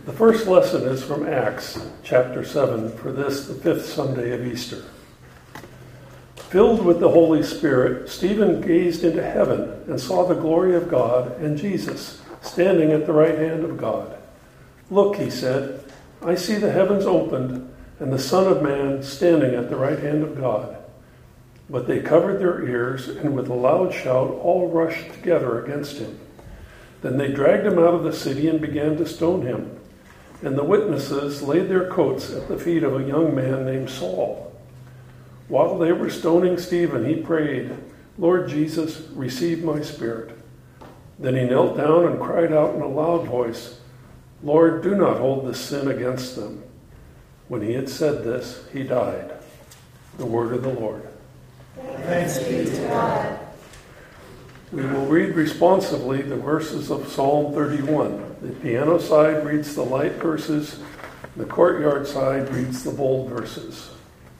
The first lesson is from Acts chapter 7, for this, the fifth Sunday of Easter. Filled with the Holy Spirit, Stephen gazed into heaven and saw the glory of God and Jesus standing at the right hand of God. "Look," he said, "I see the heavens opened and the Son of Man standing at the right hand of God." But they covered their ears, and with a loud shout all rushed together against him. Then they dragged him out of the city and began to stone him. And the witnesses laid their coats at the feet of a young man named Saul. While they were stoning Stephen, he prayed, "Lord Jesus, receive my spirit." Then he knelt down and cried out in a loud voice, "Lord, do not hold this sin against them." When he had said this, he died. The word of the Lord. Thanks be to God. We will read responsively the verses of Psalm 31. The piano side reads the light verses. The courtyard side reads the bold verses.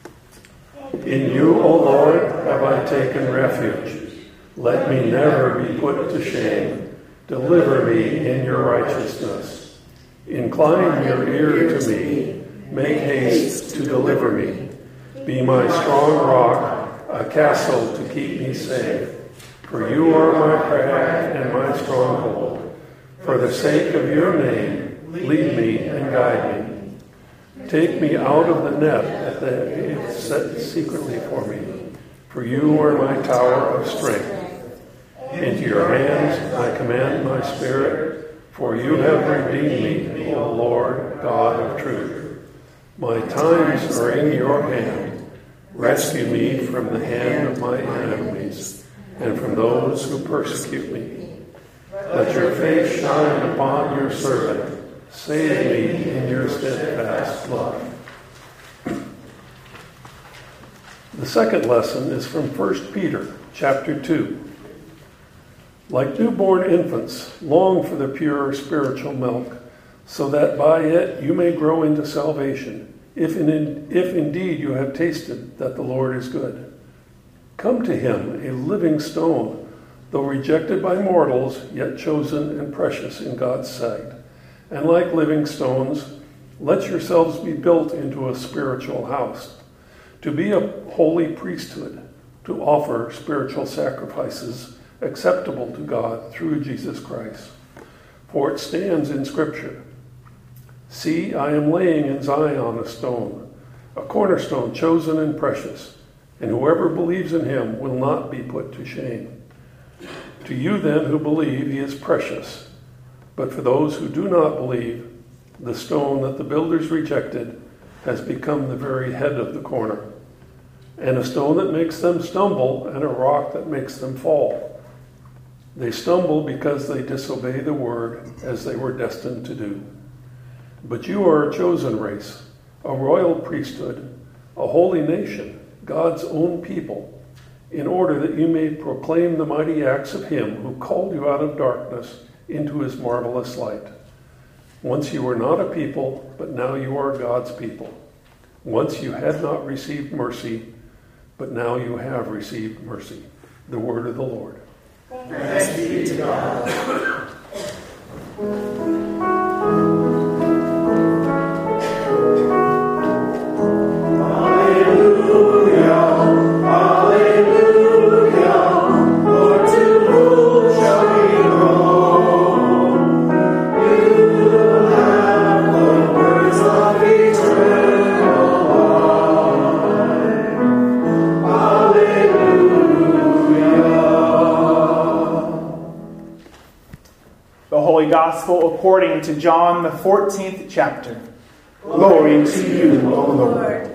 In you, O Lord, have I taken refuge. Let me never be put to shame. Deliver me in your righteousness. Incline your ear to me. Make haste to deliver me. Be my strong rock, a castle to keep me safe. For you are my crag and my stronghold. For the sake of your name, lead me and guide me. Take me out of the net that is set secretly for me. For you are my tower of strength. Into your hands I commend my spirit, for you have redeemed me, O Lord, God of truth. My times are in your hand. Rescue me from the hand of my enemies and from those who persecute me. Let your face shine upon your servant. Save me in your steadfast love. The second lesson is from 1 Peter chapter 2. Like newborn infants, long for the pure spiritual milk, so that by it you may grow into salvation, if indeed you have tasted that the Lord is good. Come to him, a living stone, though rejected by mortals, yet chosen and precious in God's sight. And like living stones, let yourselves be built into a spiritual house, to be a holy priesthood, to offer spiritual sacrifices acceptable to God through Jesus Christ. For it stands in Scripture, "See, I am laying in Zion a stone, a cornerstone chosen and precious, and whoever believes in him will not be put to shame." To you then who believe, he is precious. But for those who do not believe, the stone that the builders rejected has become the very head of the corner, and a stone that makes them stumble, and a rock that makes them fall. They stumble because they disobey the word as they were destined to do. But you are a chosen race, a royal priesthood, a holy nation, God's own people, in order that you may proclaim the mighty acts of him who called you out of darkness into his marvelous light. Once you were not a people, but now you are God's people. Once you had not received mercy, but now you have received mercy. The word of the Lord. Thanks be to God. Gospel according to John, the 14th chapter. Glory to you, O Lord.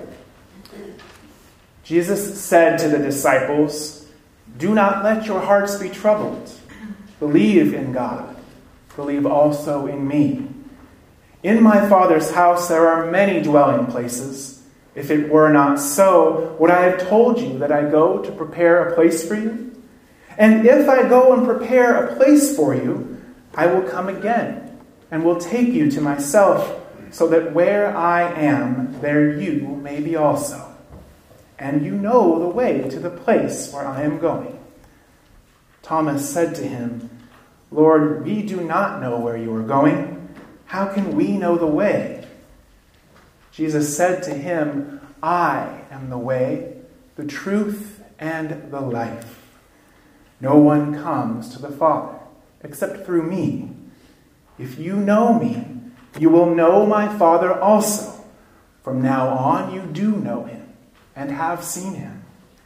Jesus said to the disciples, "Do not let your hearts be troubled. Believe in God. Believe also in me. In my Father's house there are many dwelling places. If it were not so, would I have told you that I go to prepare a place for you? And if I go and prepare a place for you, I will come again and will take you to myself, so that where I am, there you may be also. And you know the way to the place where I am going." Thomas said to him, "Lord, we do not know where you are going. how can we know the way?" Jesus said to him, "I am the way, the truth, and the life. No one comes to the Father except through me. If you know me, you will know my Father also. From now on you do know him and have seen him."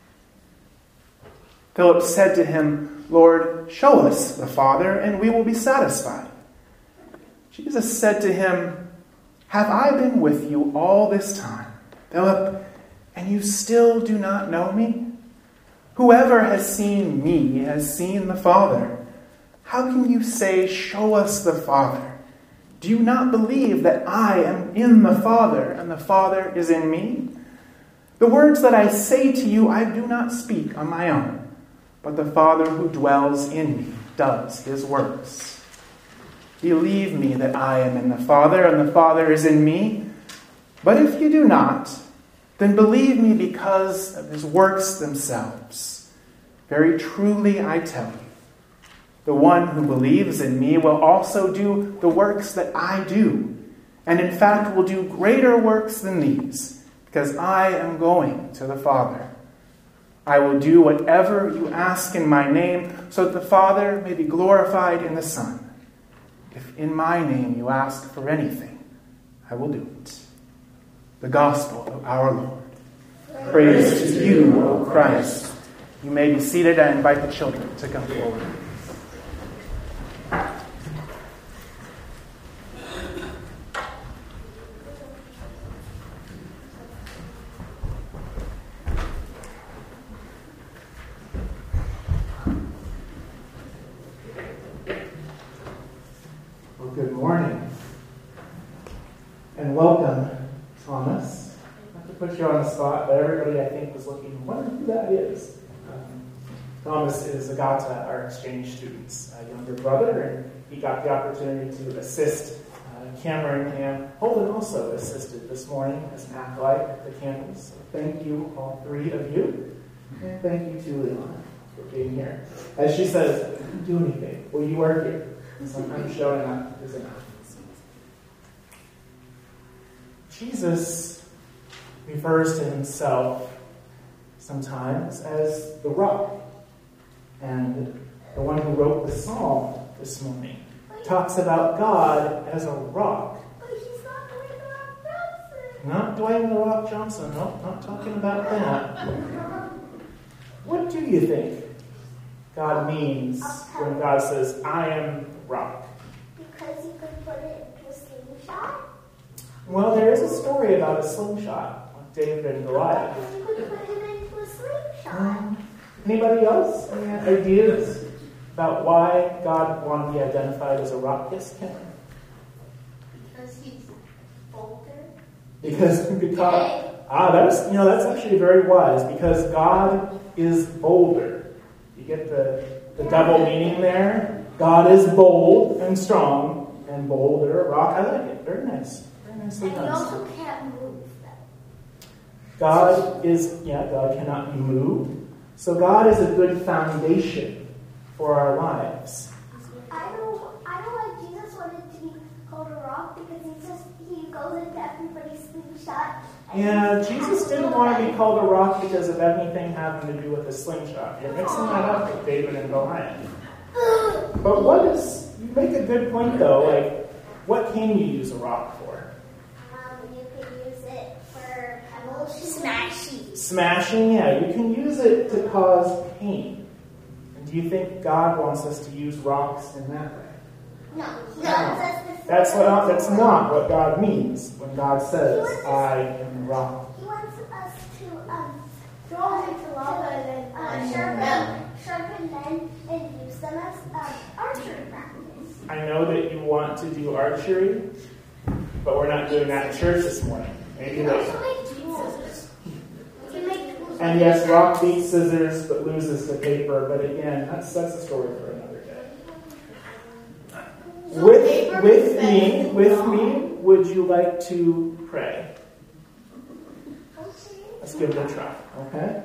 Philip said to him, "Lord, show us the Father, and we will be satisfied." Jesus said to him, "Have I been with you all this time, Philip, and you still do not know me? Whoever has seen me has seen the Father. How can you say, 'Show us the Father'? Do you not believe that I am in the Father, and the Father is in me? The words that I say to you, I do not speak on my own, but the Father who dwells in me does his works. Believe me that I am in the Father, and the Father is in me. But if you do not, then believe me because of his works themselves. Very truly I tell you, the one who believes in me will also do the works that I do, and in fact will do greater works than these, because I am going to the Father. I will do whatever you ask in my name, so that the Father may be glorified in the Son. If in my name you ask for anything, I will do it." The Gospel of our Lord. Praise to you, O Christ. You may be seated. I invite the children to come forward. Well, good morning. And welcome, Thomas. Not to put you on the spot, but everybody I think was looking, wondering who that is. Thomas is Agata, our exchange student's younger brother, and he got the opportunity to assist Cameron, and Holden also assisted this morning as an acolyte at the candles. So thank you, all three of you, and thank you to Leona for being here. As she says, "I didn't do anything." Well, you are here, and sometimes showing up is enough. Jesus refers to himself sometimes as the rock. And the one who wrote the psalm this morning talks about God as a rock. But he's not Dwayne The Rock Johnson. Not Dwayne The Rock Johnson. No, not talking about that. What do you think God means when God says, "I am the rock"? Because you could put it into a slingshot. Well, there is a story about a slingshot with David and Goliath. You could put him into a slingshot. Anybody else? Any ideas about why God wanted to be identified as a rock? Yes, Cameron. Because he's bolder. Because that's actually very wise. Because God is bolder. You get the double meaning there. God is bold and strong, and bolder, a rock. I like it. Very nice. Very nicely And done. you also can't move them. God cannot be moved. So God is a good foundation for our lives. I know why Jesus wanted to be called a rock, because he goes into everybody's slingshot. Yeah, Jesus didn't want to be called a rock because of anything having to do with a slingshot. You're mixing that up with David and Goliath. But you make a good point though, like, what can you use a rock for? You could use it for smashing. Smashing, yeah, you can use it to cause pain. And do you think God wants us to use rocks in that way? No, he wants us to. That's not what God means when God says, "I am the rock." He wants us to throw them into lava and then sharpen them and use them as archery practice. I know that you want to do archery, but we're not doing that in church this morning. Maybe later. And yes, rock beats scissors but loses the paper. But again, that's a story for another day. With me, would you like to pray? Let's give it a try, okay?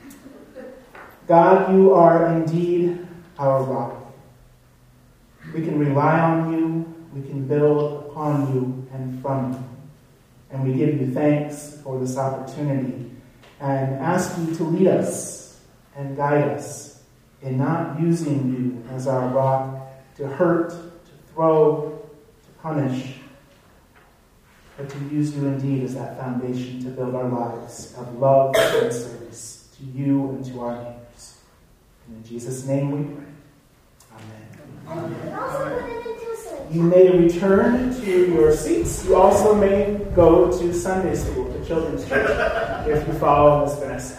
God, you are indeed our rock. We can rely on you. we can build upon you and from you. And we give you thanks for this opportunity and ask you to lead us and guide us in not using you as our rock to hurt, to throw, to punish, but to use you indeed as that foundation to build our lives of love and service to you and to our neighbors. And in Jesus' name we pray. Amen. You may return to your seats. You also may go to Sunday school, to children's church, if you follow Miss Vanessa.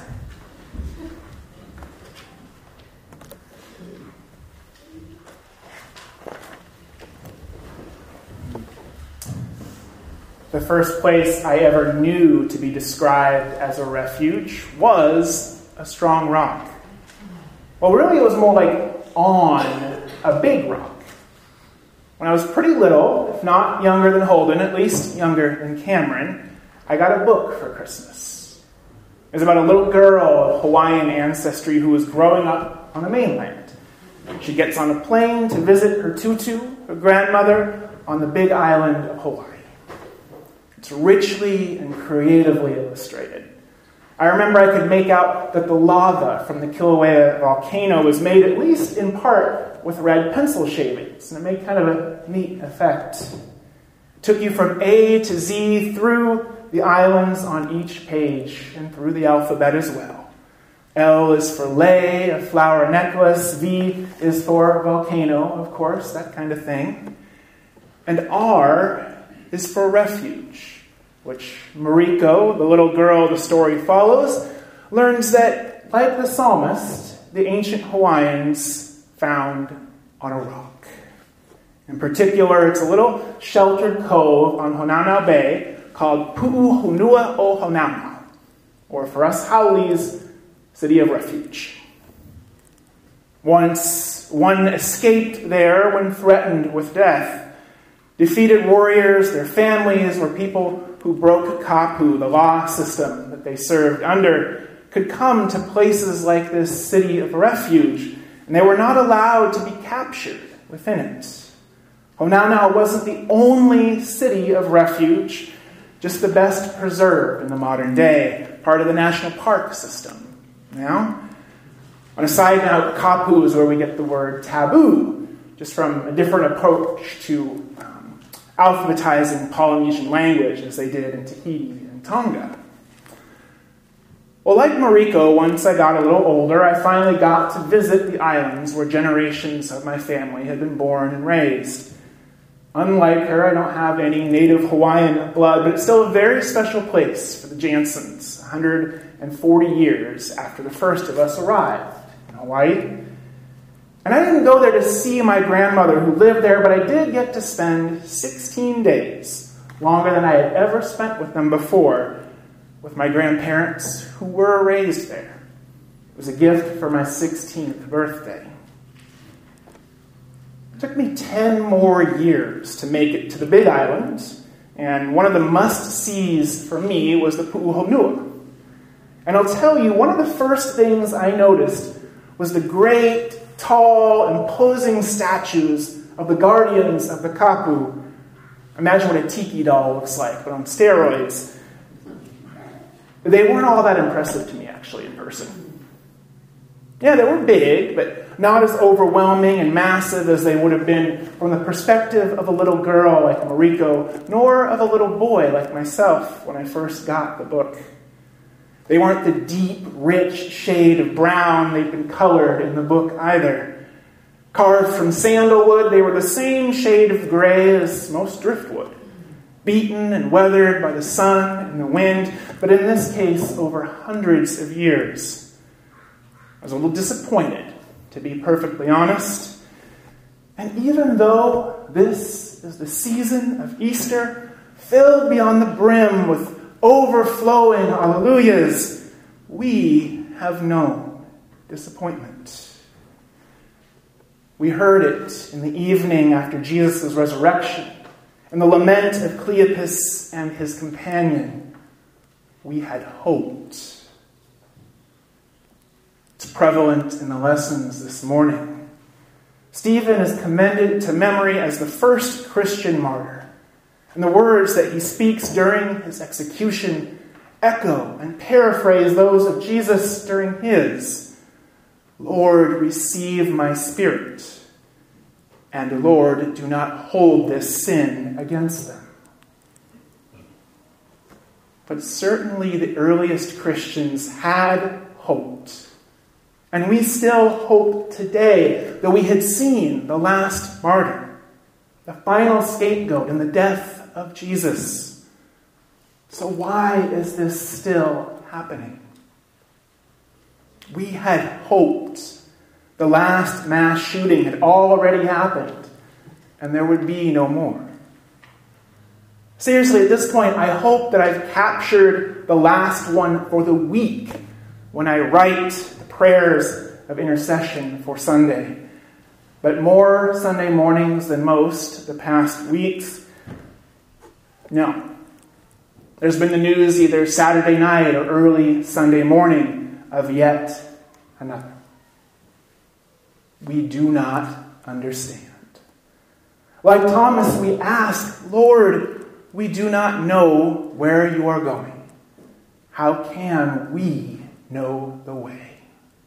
The first place I ever knew to be described as a refuge was a strong rock. Well, really, it was more like on a big rock. When I was pretty little, if not younger than Holden, at least younger than Cameron, I got a book for Christmas. It was about a little girl of Hawaiian ancestry who was growing up on the mainland. She gets on a plane to visit her tutu, her grandmother, on the big island of Hawaii. It's richly and creatively illustrated. I remember I could make out that the lava from the Kilauea volcano was made, at least in part, with red pencil shavings, and it made kind of a neat effect. It took you from A to Z through the islands on each page, and through the alphabet as well. L is for lei, a flower necklace. V is for volcano, of course, that kind of thing. And R is for refuge, which Mariko, the little girl the story follows, learns that, like the psalmist, the ancient Hawaiians found on a rock. In particular, it's a little sheltered cove on Honaunau Bay called Pu'uhonua o Honaunau, or for us Howleys, City of Refuge. Once one escaped there when threatened with death. Defeated warriors, their families, or people who broke kapu, the law system that they served under, could come to places like this City of Refuge, and they were not allowed to be captured within it. Honaunau wasn't the only city of refuge, just the best preserved in the modern day, part of the national park system. Now, on a side note, kapu is where we get the word taboo, just from a different approach to alphabetizing Polynesian language as they did in Tahiti and Tonga. Well, like Mariko, once I got a little older, I finally got to visit the islands where generations of my family had been born and raised. Unlike her, I don't have any native Hawaiian blood, but it's still a very special place for the Jansons, 140 years after the first of us arrived in Hawaii. And I didn't go there to see my grandmother who lived there, but I did get to spend 16 days, longer than I had ever spent with them before, with my grandparents who were raised there. It was a gift for my 16th birthday. It took me 10 more years to make it to the Big Island, and one of the must-sees for me was the Pu'uhonua. And I'll tell you, one of the first things I noticed was the great, tall, imposing statues of the guardians of the kapu. Imagine what a tiki doll looks like, but on steroids. They weren't all that impressive to me, actually, in person. Yeah, they were big, but not as overwhelming and massive as they would have been from the perspective of a little girl like Mariko, nor of a little boy like myself when I first got the book. They weren't the deep, rich shade of brown they'd been colored in the book either. Carved from sandalwood, they were the same shade of gray as most driftwood, beaten and weathered by the sun and the wind, but in this case, over hundreds of years. I was a little disappointed, to be perfectly honest. And even though this is the season of Easter, filled beyond the brim with overflowing hallelujahs, we have known disappointment. We heard it in the evening after Jesus' resurrection, in the lament of Cleopas and his companion. We had hoped. It's prevalent in the lessons this morning. Stephen is commended to memory as the first Christian martyr, and the words that he speaks during his execution echo and paraphrase those of Jesus during his. Lord, receive my spirit, and Lord, do not hold this sin against them. But certainly the earliest Christians had hoped. And we still hope today, though we had seen the last martyr, the final scapegoat in the death of Jesus. So why is this still happening? We had hoped the last mass shooting had already happened, and there would be no more. Seriously, at this point, I hope that I've captured the last one for the week when I write the prayers of intercession for Sunday. But more Sunday mornings than most the past weeks, no. There's been the news either Saturday night or early Sunday morning of yet another. We do not understand. Like Thomas, we ask, Lord, we do not know where you are going. How can we know the way?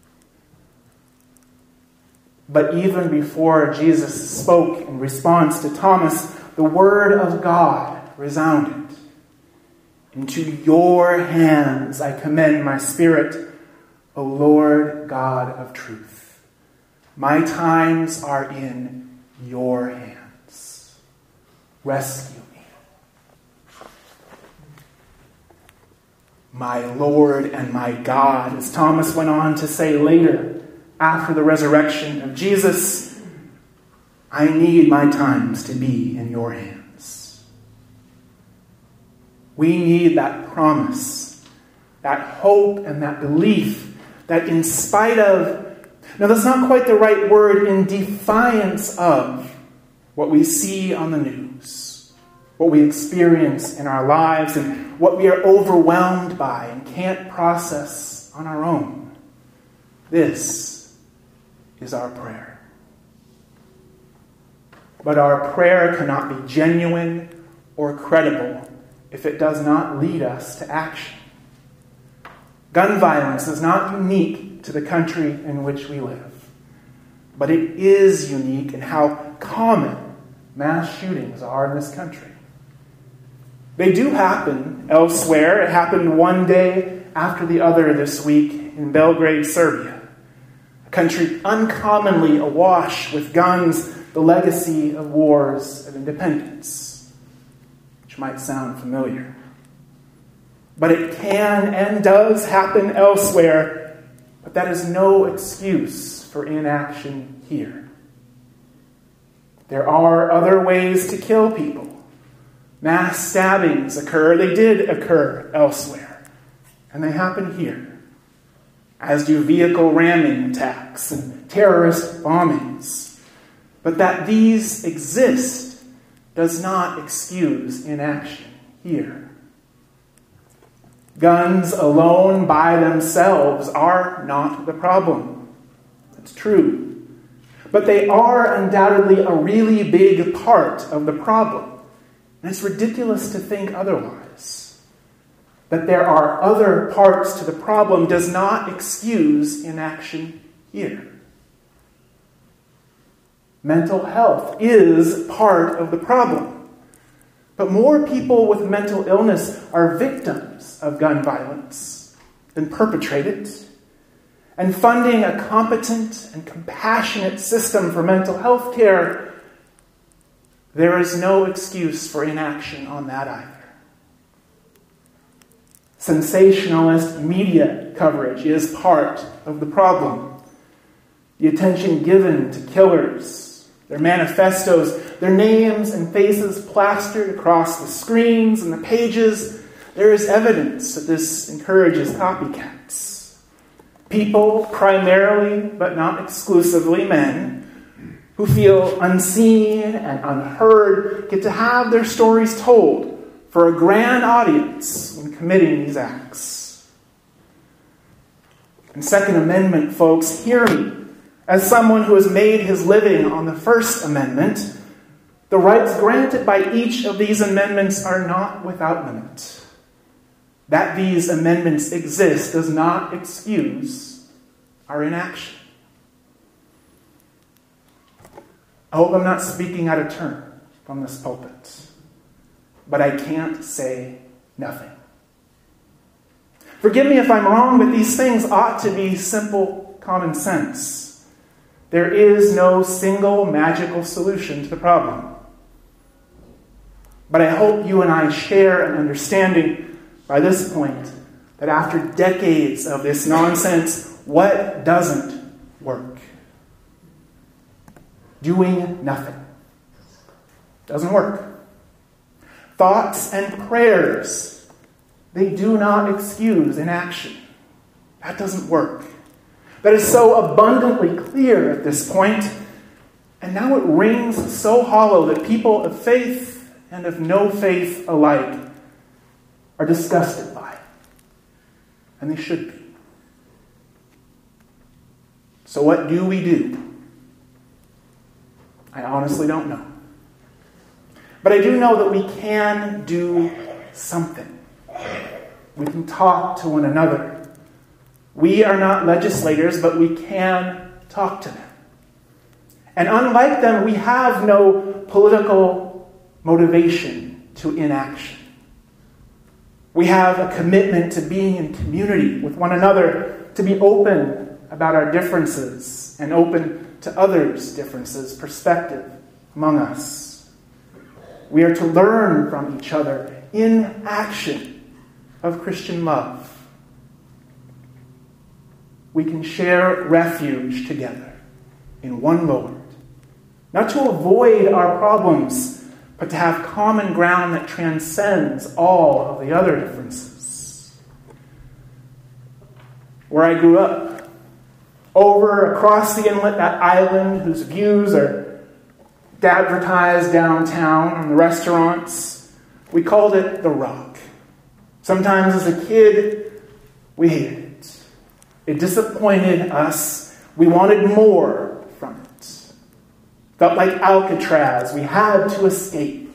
But even before Jesus spoke in response to Thomas, the word of God resounded. Into your hands I commend my spirit, O Lord God of truth. My times are in your hands. Rescue me. My Lord and my God, as Thomas went on to say later, after the resurrection of Jesus, I need my times to be in your hands. We need that promise, that hope, and that belief that in spite of, now that's not quite the right word, in defiance of what we see on the news, what we experience in our lives, and what we are overwhelmed by and can't process on our own. This is our prayer. But our prayer cannot be genuine or credible if it does not lead us to action. Gun violence is not unique to the country in which we live, but it is unique in how common mass shootings are in this country. They do happen elsewhere. It happened one day after the other this week in Belgrade, Serbia, a country uncommonly awash with guns, the legacy of wars of independence, which might sound familiar. But it can and does happen elsewhere, but that is no excuse for inaction here. There are other ways to kill people. Mass stabbings occur. They did occur elsewhere, and they happen here, as do vehicle ramming attacks and terrorist bombings. But that these exist does not excuse inaction here. Guns alone by themselves are not the problem. That's true. But they are undoubtedly a really big part of the problem. And it's ridiculous to think otherwise. That there are other parts to the problem does not excuse inaction here. Mental health is part of the problem. But more people with mental illness are victims of gun violence than perpetrate it. And funding a competent and compassionate system for mental health care, there is no excuse for inaction on that either. Sensationalist media coverage is part of the problem. The attention given to killers, their manifestos, their names and faces plastered across the screens and the pages, there is evidence that this encourages copycats. People, primarily but not exclusively men, who feel unseen and unheard, get to have their stories told for a grand audience when committing these acts. And Second Amendment folks, hear me As someone who has made his living on the First Amendment, the rights granted by each of these amendments are not without limit. That these amendments exist does not excuse our inaction. I hope I'm not speaking out of turn from this pulpit, but I can't say nothing. Forgive me if I'm wrong, but these things ought to be simple common sense. There is no single magical solution to the problem. But I hope you and I share an understanding by this point that after decades of this nonsense, what doesn't work? Doing nothing doesn't work. Thoughts and prayers, they do not excuse inaction. That doesn't work. That is so abundantly clear at this point, and now it rings so hollow that people of faith and of no faith alike are disgusted by it. And they should be. So what do we do? I honestly don't know. But I do know that we can do something. We can talk to one another. We are not legislators, but we can talk to them. And unlike them, we have no political motivation to inaction. We have a commitment to being in community with one another, to be open about our differences and open to others' differences, perspective among us. We are to learn from each other in action of Christian love. We can share refuge together in one Lord, not to avoid our problems, but to have common ground that transcends all of the other differences. Where I grew up, over across the inlet, that island whose views are advertised downtown on the restaurants, we called it the Rock. Sometimes as a kid, we hated it. It disappointed us. We wanted more from it. Felt like Alcatraz. We had to escape.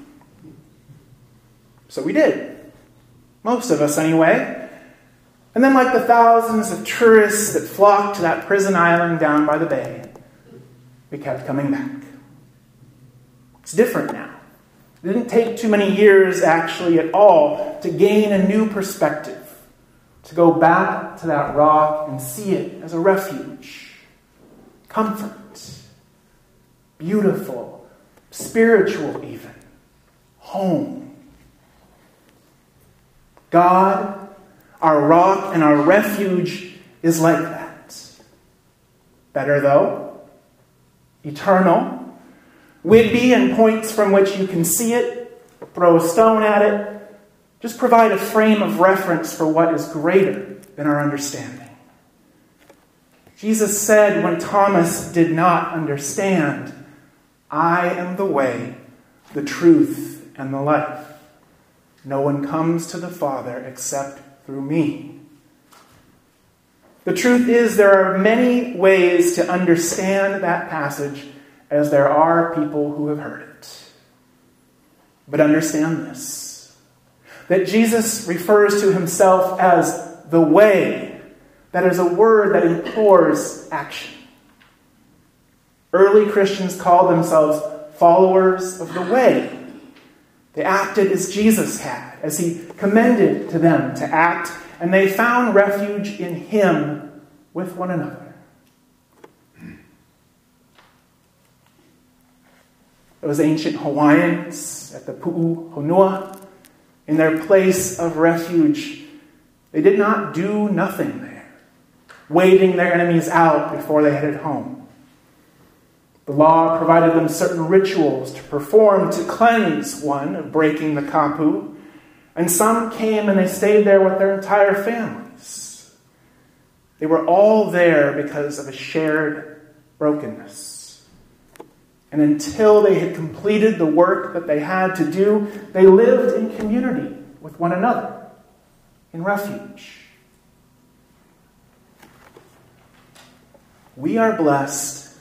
So we did. Most of us anyway. And then like the thousands of tourists that flocked to that prison island down by the bay, we kept coming back. It's different now. It didn't take too many years actually at all to gain a new perspective, to go back to that rock and see it as a refuge, comfort, beautiful, spiritual even, home. God, our rock and our refuge, is like that. Better though, eternal, wimpy and points from which you can see it, throw a stone at it, just provide a frame of reference for what is greater than our understanding. Jesus said when Thomas did not understand, I am the way, the truth, and the life. No one comes to the Father except through me. The truth is there are many ways to understand that passage as there are people who have heard it. But understand this, that Jesus refers to himself as the way. That is a word that implores action. Early Christians called themselves followers of the way. They acted as Jesus had, as he commended to them to act, and they found refuge in him with one another. Those ancient Hawaiians at the Pu'u Honua, in their place of refuge, they did not do nothing there, waiting their enemies out before they headed home. The law provided them certain rituals to perform to cleanse one of breaking the kapu, and some came and they stayed there with their entire families. They were all there because of a shared brokenness. And until they had completed the work that they had to do, they lived in community with one another, in refuge. We are blessed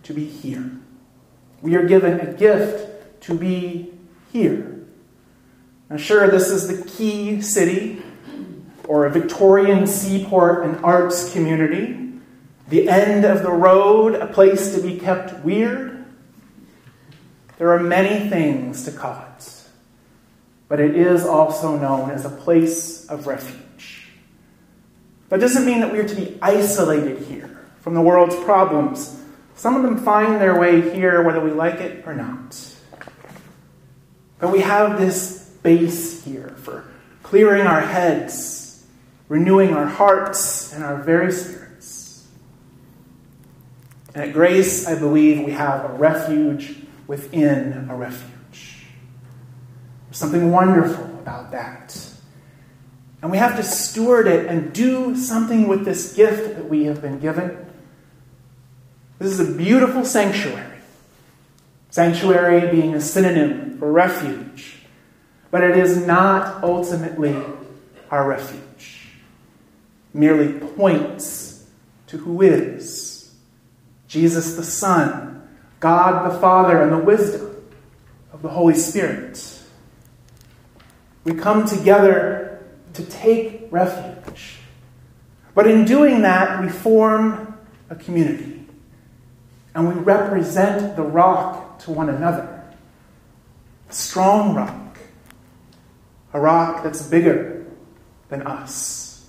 to be here. We are given a gift to be here. Now, sure, this is the key city, or a Victorian seaport and arts community, the end of the road, a place to be kept weird. There are many things to call it, but it is also known as a place of refuge. That doesn't mean that we are to be isolated here from the world's problems. Some of them find their way here whether we like it or not. But we have this base here for clearing our heads, renewing our hearts and our very spirits. And at Grace, I believe we have a refuge within a refuge. There's something wonderful about that. And we have to steward it and do something with this gift that we have been given. This is a beautiful sanctuary. Sanctuary being a synonym for refuge. But it is not ultimately our refuge. It merely points to who is Jesus the Son, God the Father, and the wisdom of the Holy Spirit. We come together to take refuge. But in doing that, we form a community. And we represent the rock to one another. A strong rock. A rock that's bigger than us.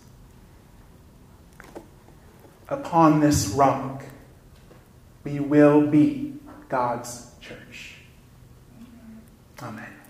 Upon this rock, we will be God's church. Amen.